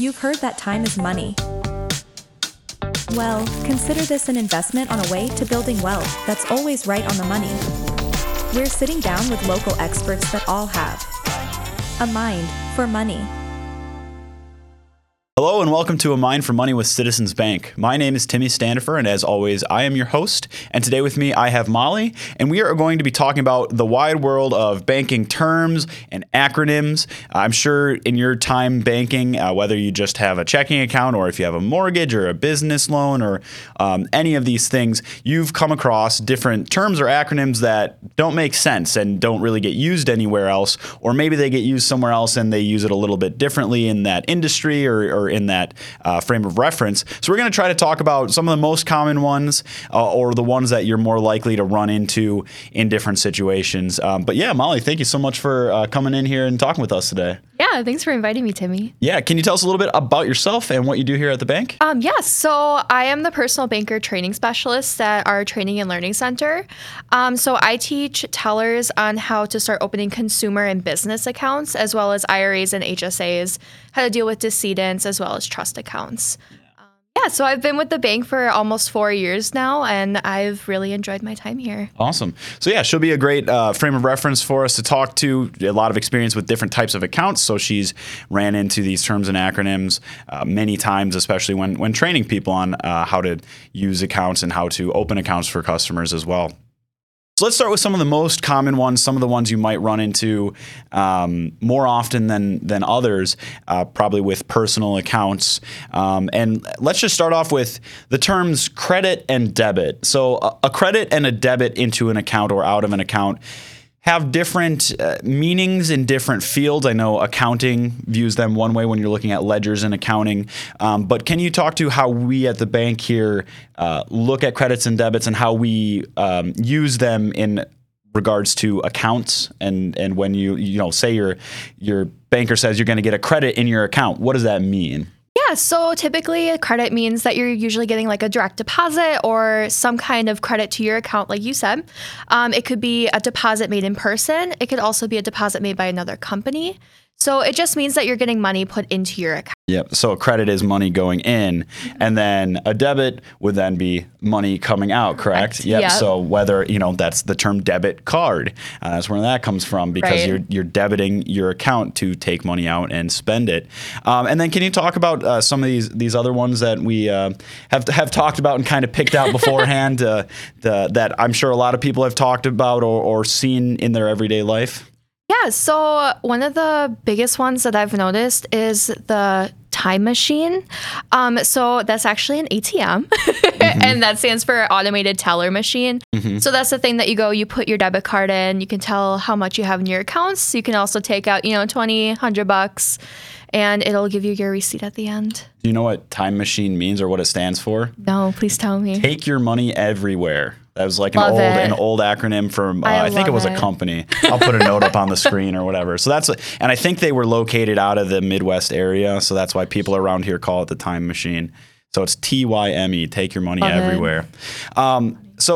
You've heard that time is money. Well, consider this an investment on a way to building wealth that's always right on the money. We're sitting down with local experts that all have a mind for money. Hello and welcome to A Mind for Money with Citizens Bank. My name is Timmy Standifer, and as always, I am your host. And today with me, I have Molly, and we are going to be talking about the wide world of banking terms and acronyms. I'm sure in your time banking, whether you just have a checking account or if you have a mortgage or a business loan or any of these things, you've come across different terms or acronyms that don't make sense and don't really get used anywhere else, or maybe they get used somewhere else and they use it a little bit differently in that industry or in that frame of reference. So we're going to try to talk about some of the most common ones or the ones that you're more likely to run into in different situations. But yeah, Molly, thank you so much for coming in here and talking with us today. Yeah, thanks for inviting me, Timmy. Yeah, can you tell us a little bit about yourself and what you do here at the bank? Yes, so I am the personal banker training specialist at our training and learning center. So I teach tellers on how to start opening consumer and business accounts, as well as IRAs and HSAs, how to deal with decedents, as well as trust accounts. So I've been with the bank for almost 4 years now, and I've really enjoyed my time here. Awesome. So yeah, she'll be a great frame of reference for us to talk to. A lot of experience with different types of accounts, so she's ran into these terms and acronyms many times, especially when training people on how to use accounts and how to open accounts for customers as well. So let's start with some of the most common ones, some of the ones you might run into more often than others, probably with personal accounts. And let's just start off with the terms credit and debit. So a credit and a debit into an account or out of an account have different meanings in different fields. I know accounting views them one way when you're looking at ledgers and accounting. But can you talk to how we at the bank here look at credits and debits and how we use them in regards to accounts? And when you say your banker says you're going to get a credit in your account, what does that mean? Yeah, so typically a credit means that you're usually getting like a direct deposit or some kind of credit to your account, like you said. It could be a deposit made in person. It could also be a deposit made by another company. So it just means that you're getting money put into your account. Yep. So a credit is money going in, and then a debit would then be money coming out, correct? Yep. So whether, that's the term debit card. That's where that comes from, because you're debiting your account to take money out and spend it. And then can you talk about some of these other ones that we have talked about and kind of picked out beforehand that I'm sure a lot of people have talked about or seen in their everyday life? Yeah, so one of the biggest ones that I've noticed is the time machine. So that's actually an ATM, and that stands for automated teller machine. So that's the thing that you put your debit card in, you can tell how much you have in your accounts. You can also take out, $20, $100, and it'll give you your receipt at the end. Do you know what time machine means or what it stands for? No, please tell me. Take your money everywhere. That was like an old acronym from, I think it was a company. I'll put a note up on the screen or whatever. So and I think they were located out of the Midwest area. So that's why people around here call it the time machine. So it's TYME, take your money everywhere. How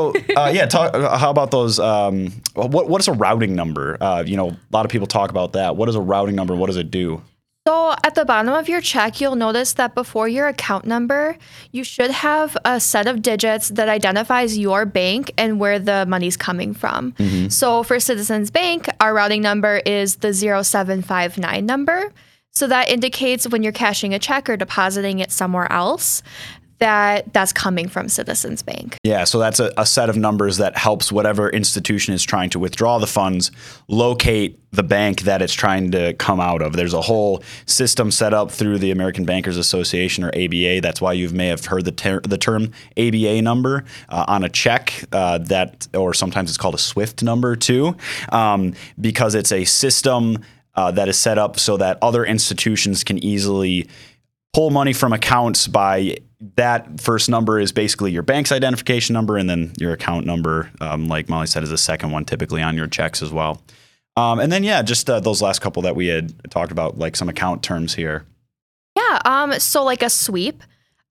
about those, what is a routing number? A lot of people talk about that. What is a routing number? What does it do? So at the bottom of your check, you'll notice that before your account number, you should have a set of digits that identifies your bank and where the money's coming from. So for Citizens Bank, our routing number is the 0759 number. So that indicates when you're cashing a check or depositing it somewhere else, that's coming from Citizens Bank. Yeah, so that's a set of numbers that helps whatever institution is trying to withdraw the funds locate the bank that it's trying to come out of. There's a whole system set up through the American Bankers Association, or ABA. That's why you may have heard the term ABA number on a check, or sometimes it's called a SWIFT number too, because it's a system that is set up so that other institutions can easily pull money from accounts by that first number is basically your bank's identification number, and then your account number, like Molly said, is the second one typically on your checks as well. And then, just those last couple that we had talked about, like some account terms here. Yeah, so like a sweep.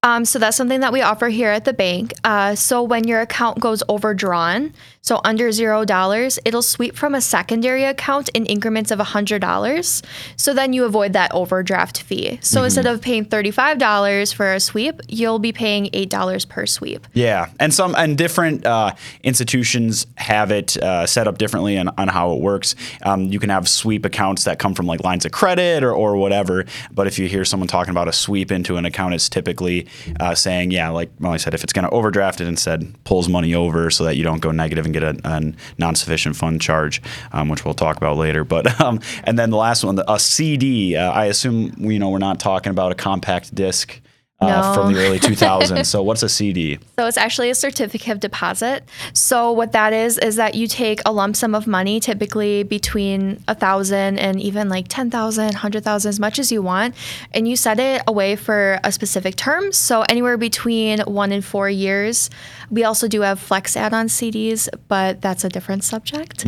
So that's something that we offer here at the bank. So when your account goes overdrawn, so under $0, it'll sweep from a secondary account in increments of $100. So then you avoid that overdraft fee. So instead of paying $35 for a sweep, you'll be paying $8 per sweep. Yeah, and different institutions have it set up differently on how it works. You can have sweep accounts that come from like lines of credit or whatever. But if you hear someone talking about a sweep into an account, it's typically saying, yeah, like Molly said, if it's going to overdraft it, instead pulls money over so that you don't go negative and get a non-sufficient fund charge, which we'll talk about later. But and then the last one, a CD. I assume we're not talking about a compact disc. From the early 2000s. So what's a CD? So it's actually a certificate of deposit. So what that is that you take a lump sum of money, typically between $1,000 and even like $10,000, $100,000, as much as you want, and you set it away for a specific term. So anywhere between 1 and 4 years. We also do have flex add-on CDs, but that's a different subject.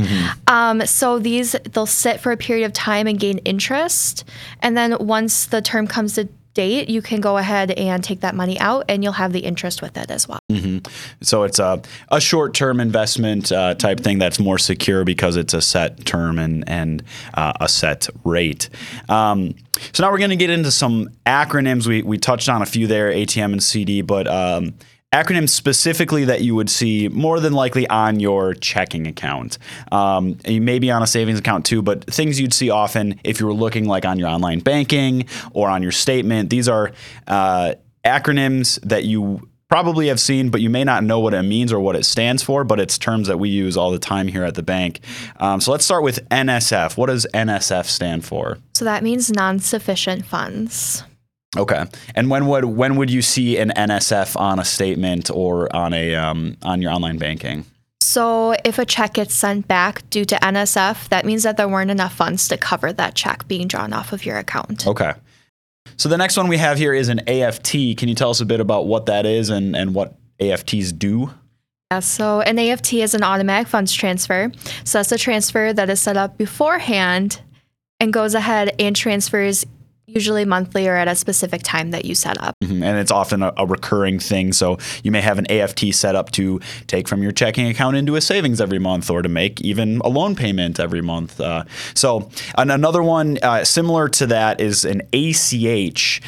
So they'll sit for a period of time and gain interest. And then once the term comes to date, you can go ahead and take that money out and you'll have the interest with it as well. So it's a short-term investment type thing that's more secure because it's a set term and a set rate. So now we're going to get into some acronyms. We touched on a few there, ATM and CD, but acronyms specifically that you would see more than likely on your checking account. You may be on a savings account too, but things you'd see often if you were looking like on your online banking or on your statement. These are acronyms that you probably have seen, but you may not know what it means or what it stands for, but it's terms that we use all the time here at the bank. So let's start with NSF. What does NSF stand for? So that means non-sufficient funds. Okay. And when would you see an NSF on a statement or on your online banking? So if a check gets sent back due to NSF, that means that there weren't enough funds to cover that check being drawn off of your account. Okay. So the next one we have here is an AFT. Can you tell us a bit about what that is and what AFTs do? Yeah, so an AFT is an automatic funds transfer. So that's a transfer that is set up beforehand and goes ahead and transfers usually monthly or at a specific time that you set up. And it's often a recurring thing. So you may have an AFT set up to take from your checking account into a savings every month or to make even a loan payment every month. So another one similar to that is an ACH,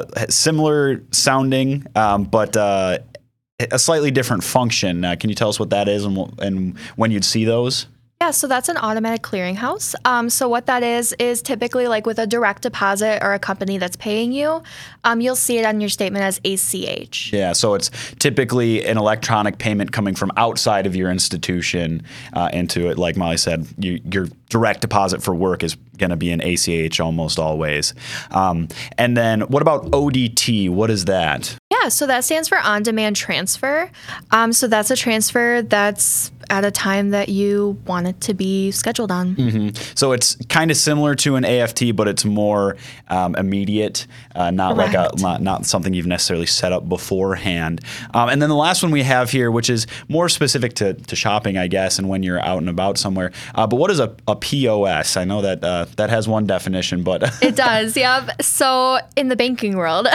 similar sounding, but a slightly different function. Can you tell us what that is and when you'd see those? Yeah, so that's an automatic clearinghouse. So what that is typically like with a direct deposit or a company that's paying you, you'll see it on your statement as ACH. Yeah, so it's typically an electronic payment coming from outside of your institution into it. Like Molly said, your direct deposit for work is going to be an ACH almost always. And then what about ODT? What is that? Yeah, so that stands for on-demand transfer. So that's a transfer that's at a time that you want it to be scheduled on. So it's kind of similar to an AFT, but it's more immediate, not Correct. not something you've necessarily set up beforehand. And then the last one we have here, which is more specific to shopping, I guess, and when you're out and about somewhere. But what is a POS? I know that that has one definition, but It does, yeah. So in the banking world,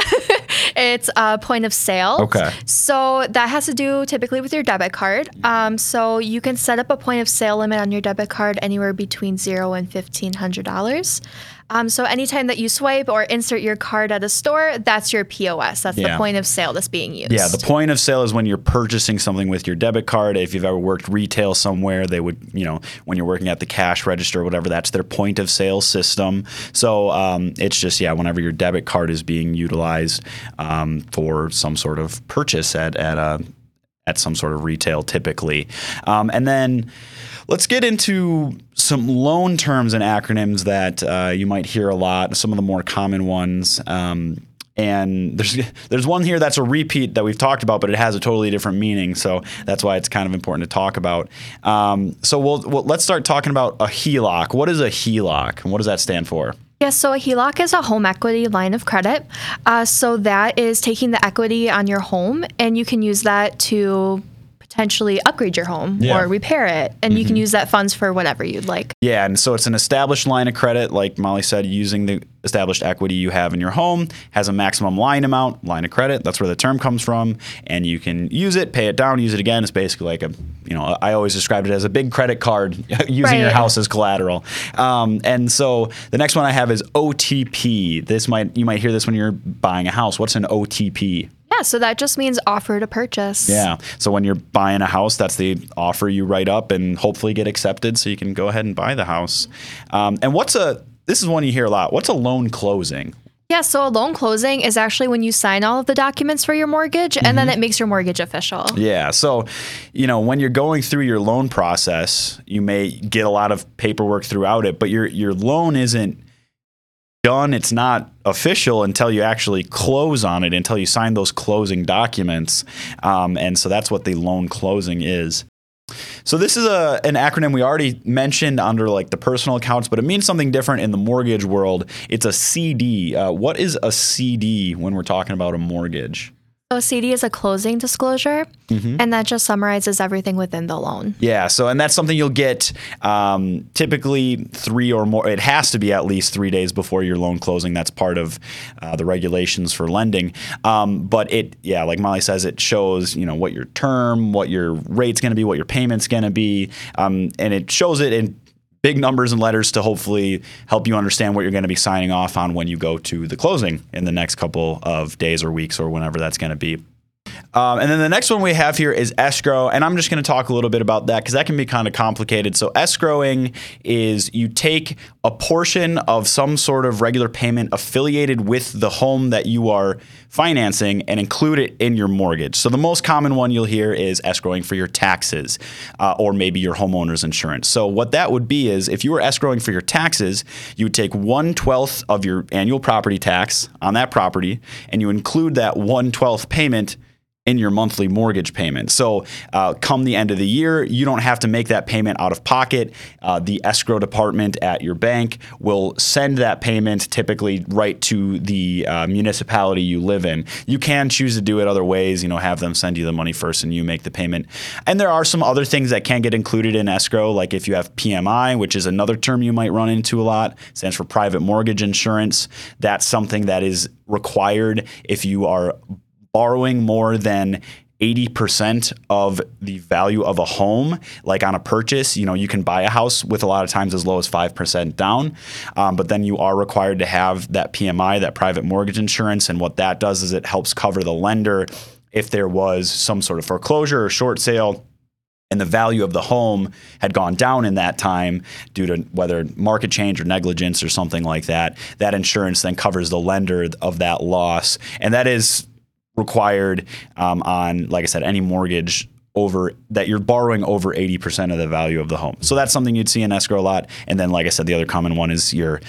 it's a point of sale. Okay. So that has to do typically with your debit card. So you can set up a point of sale limit on your debit card anywhere between $0 and $1,500. So anytime that you swipe or insert your card at a store, that's your POS. That's the point of sale that's being used. Yeah, the point of sale is when you're purchasing something with your debit card. If you've ever worked retail somewhere, they would, when you're working at the cash register or whatever, that's their point of sale system. So it's just, whenever your debit card is being utilized for some sort of purchase at some sort of retail typically. And then let's get into some loan terms and acronyms that you might hear a lot, some of the more common ones. And there's one here that's a repeat that we've talked about, but it has a totally different meaning. So that's why it's kind of important to talk about. So let's start talking about a HELOC. What is a HELOC and what does that stand for? Yes, so a HELOC is a home equity line of credit. So that is taking the equity on your home, and you can use that to potentially upgrade your home Yeah. or repair it. And you can use that funds for whatever you'd like. Yeah, and so it's an established line of credit, like Molly said, using the established equity you have in your home, has a maximum line amount, line of credit, that's where the term comes from, and you can use it, pay it down, use it again. It's basically like I always described it as a big credit card using your house as collateral. And so the next one I have is OTP. You might hear this when you're buying a house. What's an OTP? Yeah, so that just means offer to purchase. Yeah. So when you're buying a house, that's the offer you write up and hopefully get accepted so you can go ahead and buy the house. And this is one you hear a lot. What's a loan closing? Yeah, so a loan closing is actually when you sign all of the documents for your mortgage and then it makes your mortgage official. Yeah. So, when you're going through your loan process, you may get a lot of paperwork throughout it, but your loan isn't done. It's not official until you actually close on it, until you sign those closing documents. And so that's what the loan closing is. So this is an acronym we already mentioned under like the personal accounts, but it means something different in the mortgage world. It's a CD. What is a CD when we're talking about a mortgage? So a CD is a closing disclosure, and that just summarizes everything within the loan. Yeah, and that's something you'll get typically 3 or more. It has to be at least 3 days before your loan closing. That's part of the regulations for lending. But like Molly says, it shows what your term, what your rate's going to be, what your payment's going to be, and it shows it in big numbers and letters to hopefully help you understand what you're going to be signing off on when you go to the closing in the next couple of days or weeks or whenever that's going to be. And then the next one we have here is escrow, and I'm just going to talk a little bit about that because that can be kind of complicated. So escrowing is you take a portion of some sort of regular payment affiliated with the home that you are financing and include it in your mortgage. So the most common one you'll hear is escrowing for your taxes or maybe your homeowner's insurance. So what that would be is if you were escrowing for your taxes, you would take 1/12 of your annual property tax on that property and you include that 1/12 payment in your monthly mortgage payment. So come the end of the year, you don't have to make that payment out of pocket. The escrow department at your bank will send that payment typically right to the municipality you live in. You can choose to do it other ways, have them send you the money first and you make the payment. And there are some other things that can get included in escrow, like if you have PMI, which is another term you might run into a lot, stands for private mortgage insurance. That's something that is required if you are borrowing more than 80% of the value of a home, like on a purchase. You can buy a house with a lot of times as low as 5% down, but then you are required to have that PMI, that private mortgage insurance. And what that does is it helps cover the lender if there was some sort of foreclosure or short sale and the value of the home had gone down in that time due to whether market change or negligence or something like that. That insurance then covers the lender of that loss. And that is required on, like I said, any mortgage over that you're borrowing over 80% of the value of the home. So that's something you'd see in escrow a lot. And then, like I said, the other common one is your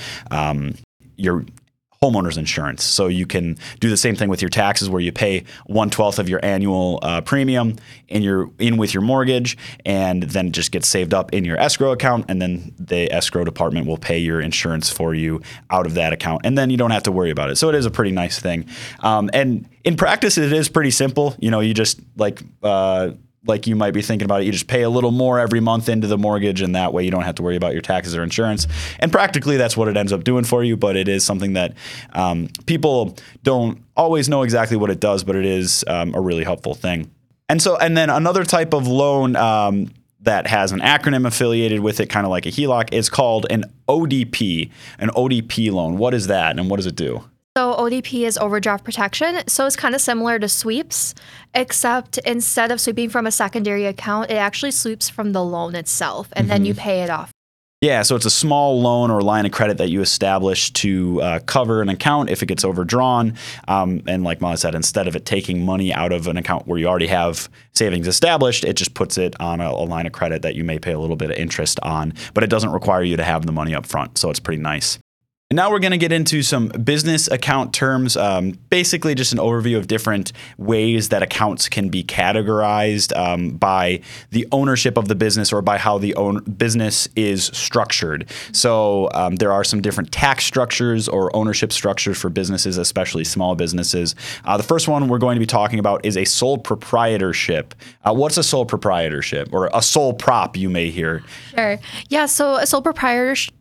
homeowner's insurance. So you can do the same thing with your taxes where you pay 1/12 of your annual premium in with your mortgage, and then it just gets saved up in your escrow account, and then the escrow department will pay your insurance for you out of that account, and then you don't have to worry about it. So it is a pretty nice thing. And in practice, it is pretty simple. You just like you might be thinking about it, you just pay a little more every month into the mortgage, and that way you don't have to worry about your taxes or insurance. And practically, that's what it ends up doing for you, but it is something that people don't always know exactly what it does, but it is a really helpful thing. And then another type of loan that has an acronym affiliated with it, kind of like a HELOC, is called an ODP loan. What is that, and what does it do? So ODP is overdraft protection. So it's kind of similar to sweeps, except instead of sweeping from a secondary account, it actually sweeps from the loan itself, and then you pay it off. Yeah, so it's a small loan or line of credit that you establish to cover an account if it gets overdrawn. And like Molly said, instead of it taking money out of an account where you already have savings established, it just puts it on a line of credit that you may pay a little bit of interest on, but it doesn't require you to have the money up front. So it's pretty nice. And now we're going to get into some business account terms, basically just an overview of different ways that accounts can be categorized by the ownership of the business or by how the business is structured. So there are some different tax structures or ownership structures for businesses, especially small businesses. The first one we're going to be talking about is a sole proprietorship. What's a sole proprietorship, or a sole prop, you may hear? Sure. Yeah, so a sole proprietorship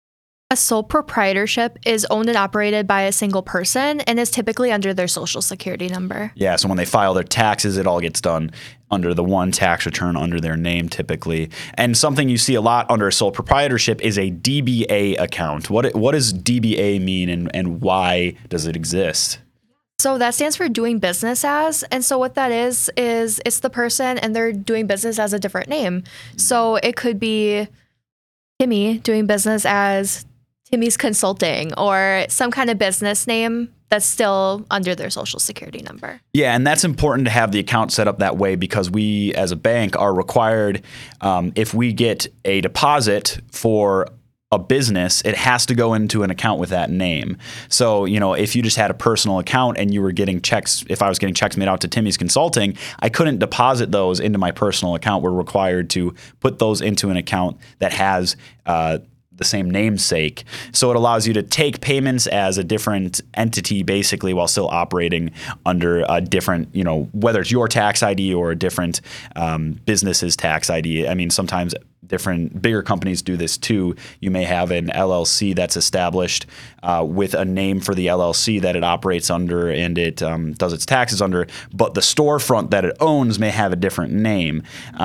is owned and operated by a single person and is typically under their social security number. Yeah, so when they file their taxes, it all gets done under the one tax return under their name typically. And something you see a lot under a sole proprietorship is a DBA account. What does DBA mean, and why does it exist? So that stands for doing business as. And so what that is it's the person and they're doing business as a different name. So it could be Timmy doing business as Timmy's Consulting, or some kind of business name that's still under their social security number. Yeah, and that's important to have the account set up that way, because we as a bank are required, if we get a deposit for a business, it has to go into an account with that name. So, if you just had a personal account and you were getting checks, if I was getting checks made out to Timmy's Consulting, I couldn't deposit those into my personal account. We're required to put those into an account that has the same namesake. So it allows you to take payments as a different entity, basically, while still operating under a different, whether it's your tax ID or a different business's tax ID. I mean, sometimes different bigger companies do this too. You may have an LLC that's established with a name for the LLC that it operates under and it does its taxes under, but the storefront that it owns may have a different name.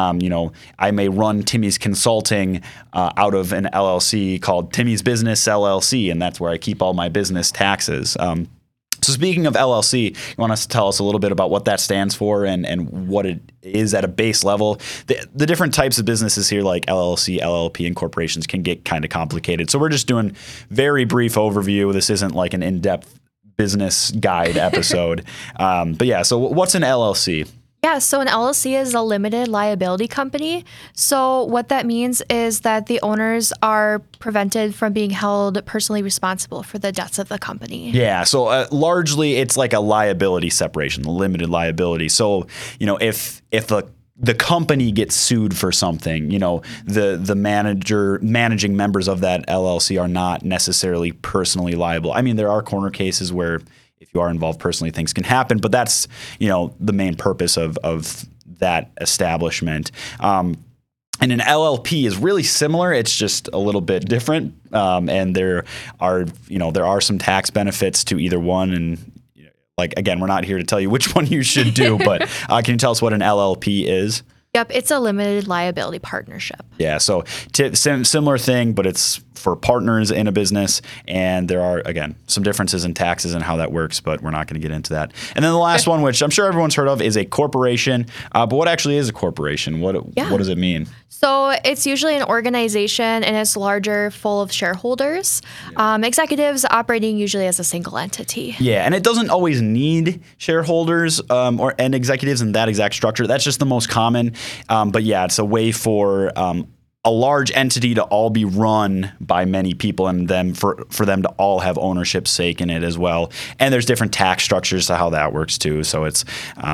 I may run Timmy's Consulting out of an LLC called Timmy's Business LLC, and that's where I keep all my business taxes. So speaking of LLC, you want us to tell us a little bit about what that stands for and what it is at a base level. The different types of businesses here, like LLC, LLP, and corporations, can get kind of complicated. So we're just doing very brief overview. This isn't like an in-depth business guide episode. But yeah, so what's an LLC? Yeah, so an LLC is a limited liability company. So what that means is that the owners are prevented from being held personally responsible for the debts of the company. Yeah, so largely it's like a liability separation, limited liability. So, if the company gets sued for something, the managing members of that LLC are not necessarily personally liable. I mean, there are corner cases where if you are involved personally, things can happen, but that's, the main purpose of that establishment. And an LLP is really similar. It's just a little bit different. And there are some tax benefits to either one. And again, we're not here to tell you which one you should do, but can you tell us what an LLP is? Yep, it's a limited liability partnership. Yeah, so similar thing, but it's for partners in a business, and there are, again, some differences in taxes and how that works, but we're not going to get into that. And then the last one, which I'm sure everyone's heard of, is a corporation. But what actually is a corporation? What does it mean? So it's usually an organization, and it's larger, full of shareholders. Executives operating usually as a single entity. Yeah, and it doesn't always need shareholders and executives in that exact structure. That's just the most common. But yeah, it's a way for a large entity to all be run by many people, and then for them to all have ownership stake in it as well. And there's different tax structures to how that works too. So it's,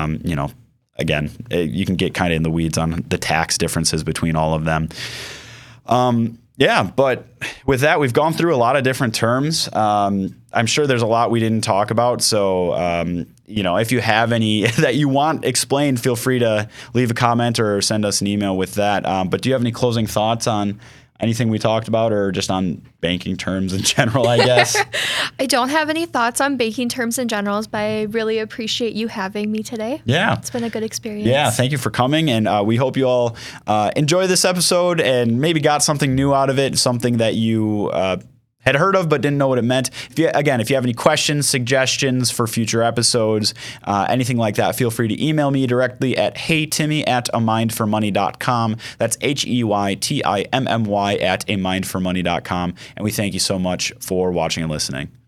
again, you can get kind of in the weeds on the tax differences between all of them. Yeah, but with that, we've gone through a lot of different terms. I'm sure there's a lot we didn't talk about. So, if you have any that you want explained, feel free to leave a comment or send us an email with that. But do you have any closing thoughts on anything we talked about, or just on banking terms in general, I guess? I don't have any thoughts on banking terms in general, but I really appreciate you having me today. Yeah. It's been a good experience. Yeah, thank you for coming. And we hope you all enjoy this episode and maybe got something new out of it, something that you had heard of but didn't know what it meant. If you have any questions, suggestions for future episodes, anything like that, feel free to email me directly at heytimmy@amindformoney.com. That's HEYTIMMY@amindformoney.com. And we thank you so much for watching and listening.